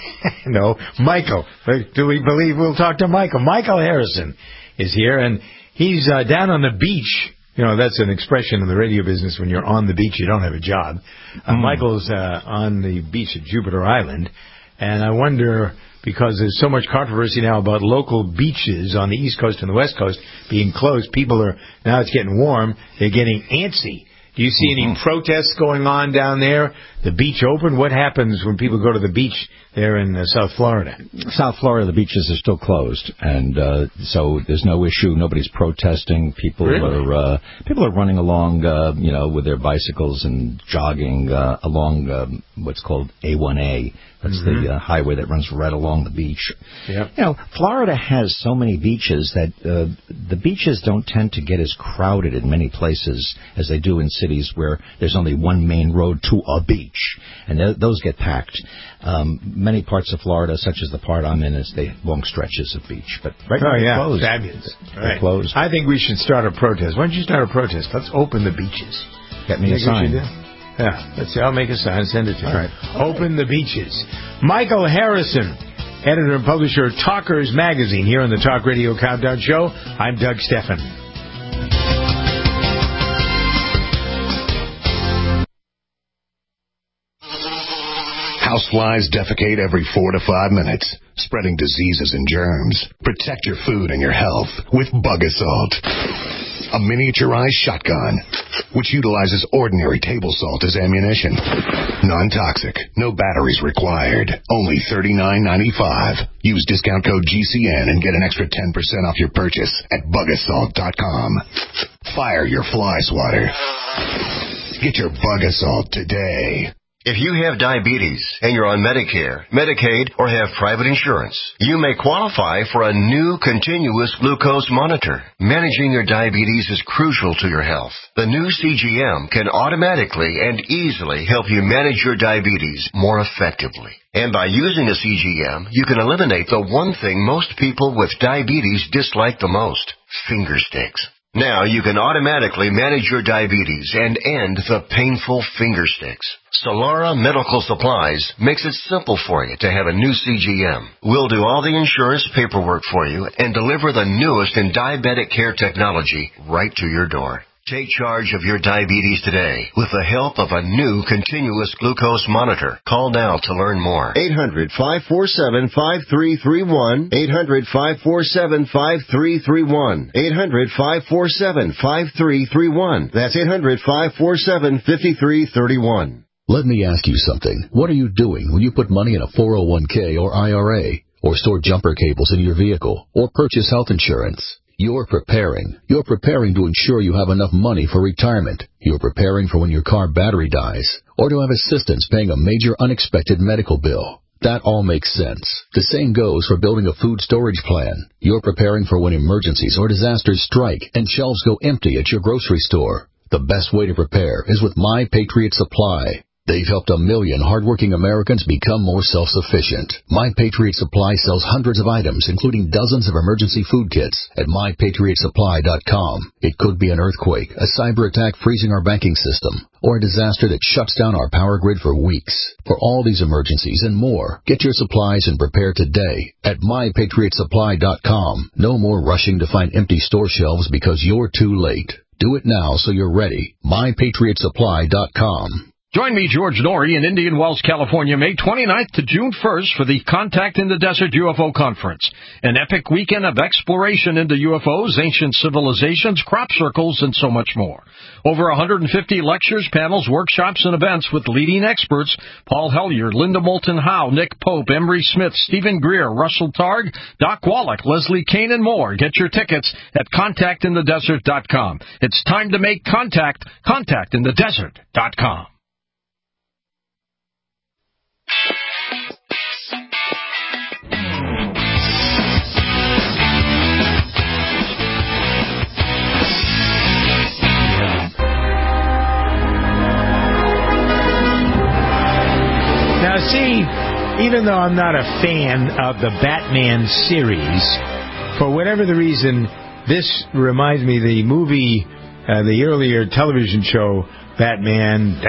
no, Michael. Do we believe we'll talk to Michael? Michael Harrison is here, and he's uh, down on the beach. You know, that's an expression in the radio business. When you're on the beach, you don't have a job. Uh, mm. Michael's uh, on the beach at Jupiter Island, and I wonder, because there's so much controversy now about local beaches on the East Coast and the West Coast being closed, people are, now it's getting warm, they're getting antsy. Do you see any mm-hmm. protests going on down there? The beach open? What happens when people go to the beach there in uh, South Florida?
South Florida, the beaches are still closed, and uh, so there's no issue. Nobody's protesting. People
really?
are uh, people are running along, uh, you know, with their bicycles and jogging uh, along um, what's called A one A. That's mm-hmm. the uh, highway that runs right along the beach.
Yep.
You know, Florida has so many beaches that uh, the beaches don't tend to get as crowded in many places as they do in cities where there's only one main road to a beach, and th- those get packed. Um, many parts of Florida, such as the part I'm in, is the long stretches of beach. But right now
oh,
they're
yeah.
closed.
Fabulous.
They're
right.
closed.
I think we should start a protest. Why don't you start a protest? Let's open the beaches.
Get me a sign.
Yeah, let's see. I'll make a sign and send it to you.
All right.
Open the beaches. Michael Harrison, editor and publisher of Talkers Magazine, here on the Talk Radio Countdown Show. I'm Doug Steffen.
Houseflies defecate every four to five minutes, spreading diseases and germs. Protect your food and your health with Bug Assault.
a miniaturized shotgun, which utilizes ordinary table salt as ammunition. Non-toxic, no batteries required. Only thirty-nine ninety-five. Use discount code G C N and get an extra ten percent off your purchase at bug assault dot com. Fire your fly swatter. Get your Bug Assault today.
If you have diabetes and you're on Medicare, Medicaid, or have private insurance, you may qualify for a new continuous glucose monitor. Managing your diabetes is crucial to your health. The new C G M can automatically and easily help you manage your diabetes more effectively. And by using a C G M, you can eliminate the one thing most people with diabetes dislike the most, finger sticks. Now you can automatically manage your diabetes and end the painful finger sticks. Solara Medical Supplies makes it simple for you to have a new C G M. We'll do all the insurance paperwork for you and deliver the newest in diabetic care technology right to your door. Take charge of your diabetes today with the help of a new continuous glucose monitor. Call now to learn more.
eight hundred, five four seven, five three three one. eight hundred, five four seven, five three three one. eight hundred, five four seven, five three three one. That's eight hundred, five four seven, five three three one.
Let me ask you something. What are you doing when you put money in a four oh one k or I R A, or store jumper cables in your vehicle, or purchase health insurance? You're preparing. You're preparing to ensure you have enough money for retirement. You're preparing for when your car battery dies, or to have assistance paying a major unexpected medical bill. That all makes sense. The same goes for building a food storage plan. You're preparing for when emergencies or disasters strike and shelves go empty at your grocery store. The best way to prepare is with My Patriot Supply. They've helped a million hardworking Americans become more self-sufficient. My Patriot Supply sells hundreds of items, including dozens of emergency food kits, at my patriot supply dot com. It could be an earthquake, a cyber attack freezing our banking system, or a disaster that shuts down our power grid for weeks. For all these emergencies and more, get your supplies and prepare today at my patriot supply dot com. No more rushing to find empty store shelves because you're too late. Do it now so you're ready. my patriot supply dot com.
Join me, George Norrie, in Indian Wells, California, May twenty-ninth to June first for the Contact in the Desert U F O Conference, an epic weekend of exploration into U F Os, ancient civilizations, crop circles, and so much more. Over one hundred fifty lectures, panels, workshops, and events with leading experts: Paul Hellyer, Linda Moulton Howe, Nick Pope, Emery Smith, Stephen Greer, Russell Targ, Doc Wallach, Leslie Kane, and more. Get your tickets at contact in the desert dot com. It's time to make contact. contact in the desert dot com.
Now, see, even though I'm not a fan of the Batman series, for whatever the reason, this reminds me of the movie, uh, the earlier television show, Batman,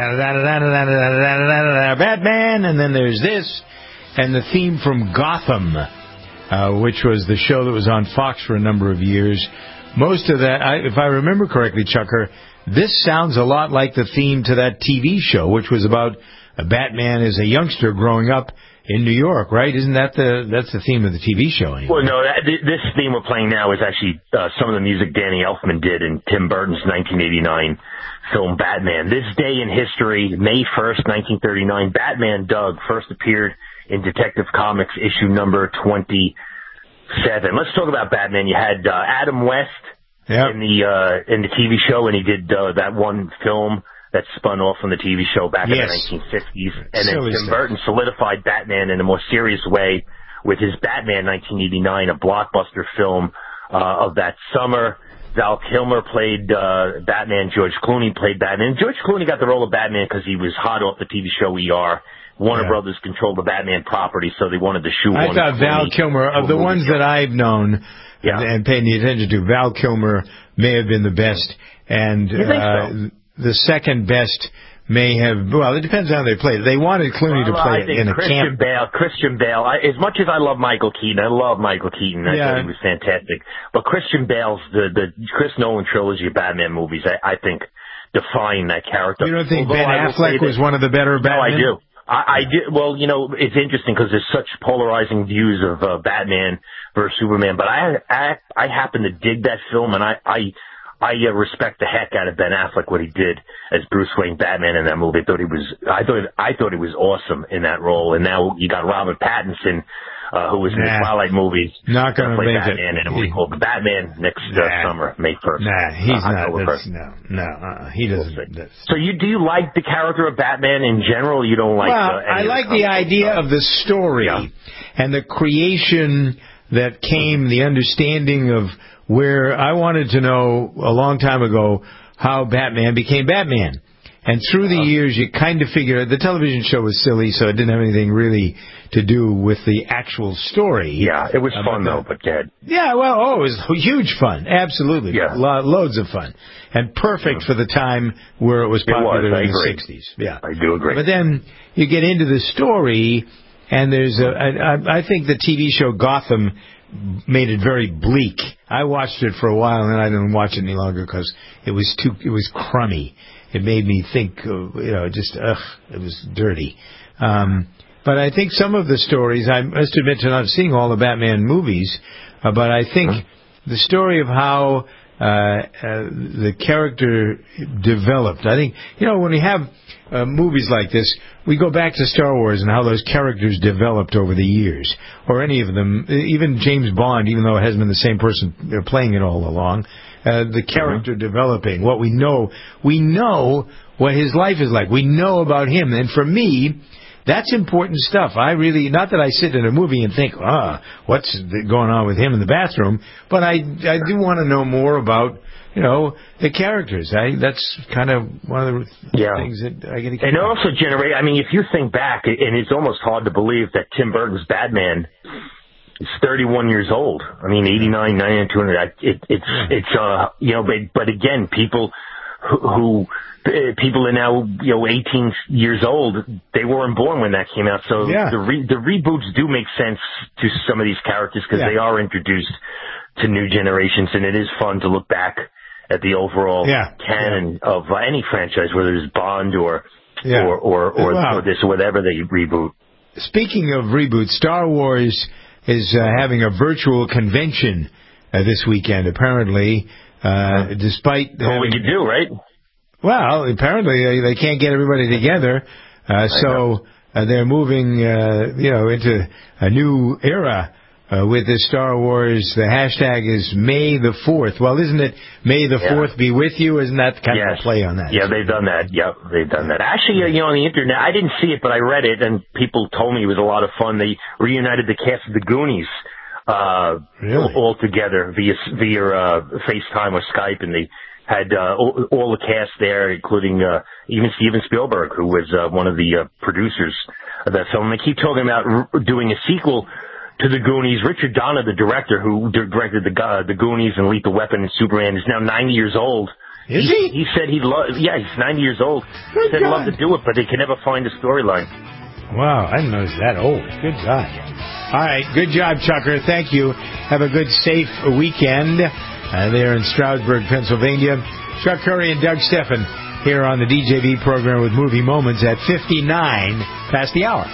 Batman, and then there's this, and the theme from Gotham, uh, which was the show that was on Fox for a number of years. Most of that, I, if I remember correctly, Chucker, this sounds a lot like the theme to that T V show, which was about a Batman as a youngster growing up in New York, right? Isn't that the that's the theme of the T V show? Anyway?
Well, no, that, this theme we're playing now is actually uh, some of the music Danny Elfman did in Tim Burton's nineteen eighty-nine film Batman. This day in history, May first, nineteen thirty-nine, Batman Doug first appeared in Detective Comics issue number twenty-seven. Let's talk about Batman. You had uh, Adam West yep. in the uh, in the T V show, and he did uh, that one film that spun off from the T V show back yes. in the nineteen fifties. And then Silly Tim stuff. Burton solidified Batman in a more serious way with his Batman nineteen eighty-nine, a blockbuster film uh, of that summer. Val Kilmer played uh, Batman. George Clooney played Batman. George Clooney got the role of Batman because he was hot off the T V show E R. Warner yeah. Brothers controlled the Batman property, so they wanted to shoot. I
thought Val Kilmer, of the ones that I've known yeah. and, and paid any attention to, Val Kilmer may have been the best. And
you think
uh,
so?
The second best may have, well, it depends on how they played. They wanted Clooney
well,
to play
I think
in a
Christian
camp.
Bale, Christian Bale, I, as much as I love Michael Keaton, I love Michael Keaton. I
yeah.
thought he was fantastic. But Christian Bale's, the, the Chris Nolan trilogy of Batman movies, I, I think define that character.
You don't think
Although
Ben Affleck was one of the better Batman?
No, I do. I, I do. Well, you know, it's interesting because there's such polarizing views of uh, Batman versus Superman. But I, I, I happen to dig that film, and I, I, I uh, respect the heck out of Ben Affleck, what he did as Bruce Wayne Batman in that movie. I thought he was, I thought, I thought he was awesome in that role. And now you got Robert Pattinson, uh, who was in
nah,
the Twilight movies.
Not going to
play
make
Batman
it.
in a movie called The Batman next uh,
nah.
summer, May first.
Nah, he's
uh,
not.
first.
No, no, uh, he doesn't.
We'll so you do you like the character of Batman in general? You don't like?
Well,
uh, any
I like
the,
the idea
stuff?
of the story
yeah.
and the creation that came, the understanding of where I wanted to know a long time ago how Batman became Batman. And through the years, you kind of figure the television show was silly, so it didn't have anything really to do with the actual story.
Yeah, it was
uh,
fun,
but,
though, but good.
Yeah, well, oh, it was huge fun. Absolutely.
Yeah.
Lo- loads of fun. And perfect for the time where it was popular
it was,
in the
agree.
sixties. Yeah.
I do agree.
But then you get into the story, and there's a, I, I think the T V show Gotham made it very bleak. I watched it for a while, and then I didn't watch it any longer because it was too, it was crummy. It made me think, of, you know, just, ugh, it was dirty. Um, but I think some of the stories, I must admit to not seeing all the Batman movies, uh, but I think mm-hmm. the story of how uh, uh, the character developed, I think, you know, when we have uh, movies like this, we go back to Star Wars and how those characters developed over the years, or any of them, even James Bond, even though it hasn't been the same person playing it all along. Uh, the character mm-hmm. developing, what we know. We know what his life is like. We know about him. And for me, that's important stuff. I really, not that I sit in a movie and think, ah, what's going on with him in the bathroom, but I, I do want to know more about, you know, the characters. I, that's kind of one of the
yeah.
things that I get to keep.
And it also generate, I mean, if you think back, and it's almost hard to believe that Tim Burton's Batman is thirty-one years old. I mean, eighty-nine, ninety, two hundred. It, it's, it's, uh, you know, but, but again, people who, who, people are now, you know, eighteen years old. They weren't born when that came out. So
yeah.
the re, the reboots do make sense to some of these characters because yeah. they are introduced to new generations, and it is fun to look back at the overall
yeah.
canon yeah. of uh, any franchise, whether it's Bond or,
yeah.
or, or, or,
wow.
or this or whatever they reboot.
Speaking of reboots, Star Wars is uh, having a virtual convention uh, this weekend, apparently, uh, despite...
What
having,
would you do, right?
Well, apparently they, they can't get everybody together, uh, so uh, they're moving, uh, you know, into a new era uh, with the Star Wars. The hashtag is May the fourth. Well, isn't it May the fourth yeah. be with you? Isn't that kind
yes.
of a play on that?
Yeah, they've done that. Yep, they've done that. Actually, you know, on the internet, I didn't see it, but I read it, and people told me it was a lot of fun. They reunited the cast of The Goonies uh,
really?
all, all together via via uh, FaceTime or Skype, and they had uh, all, all the cast there, including uh, even Steven Spielberg, who was uh, one of the uh, producers of that film. And they keep talking about r- doing a sequel to The Goonies. Richard Donner, the director who directed the uh, the Goonies and Lethal Weapon and Superman, is now ninety years old.
Is he?
He, he said he'd love. Yeah, he's ninety years old.
Good
he said he'd
God.
love to do it, but they can never find a storyline.
Wow, I didn't know he was that old. Good God. All right, good job, Chucker. Thank you. Have a good, safe weekend uh, there in Stroudsburg, Pennsylvania. Chuck Curry and Doug Steffen here on the D J B program with Movie Moments at fifty-nine past the hour.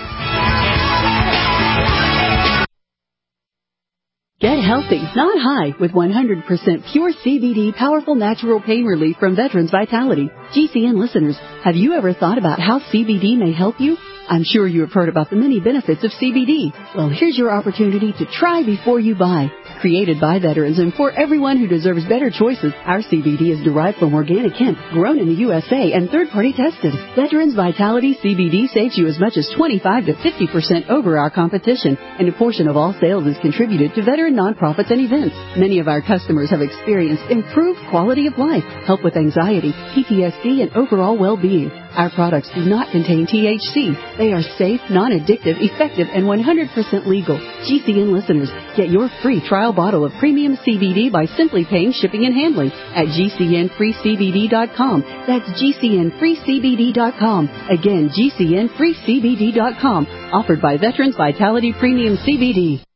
Get healthy, not high, with one hundred percent pure C B D powerful natural pain relief from Veterans Vitality. G C N listeners, have you ever thought about how C B D may help you? I'm sure you have heard about the many benefits of C B D. Well, here's your opportunity to try before you buy. Created by veterans and for everyone who deserves better choices, our C B D is derived from organic hemp, grown in the U S A and third-party tested. Veterans Vitality C B D saves you as much as twenty-five to fifty percent over our competition, and a portion of all sales is contributed to veteran nonprofits and events. Many of our customers have experienced improved quality of life, help with anxiety, P T S D, and overall well-being. Our products do not contain T H C. They are safe, non-addictive, effective, and one hundred percent legal. G C N listeners, get your free trial bottle of premium C B D by simply paying shipping and handling at G C N free C B D dot com. That's G C N free C B D dot com. Again, G C N free C B D dot com. Offered by Veterans Vitality Premium C B D.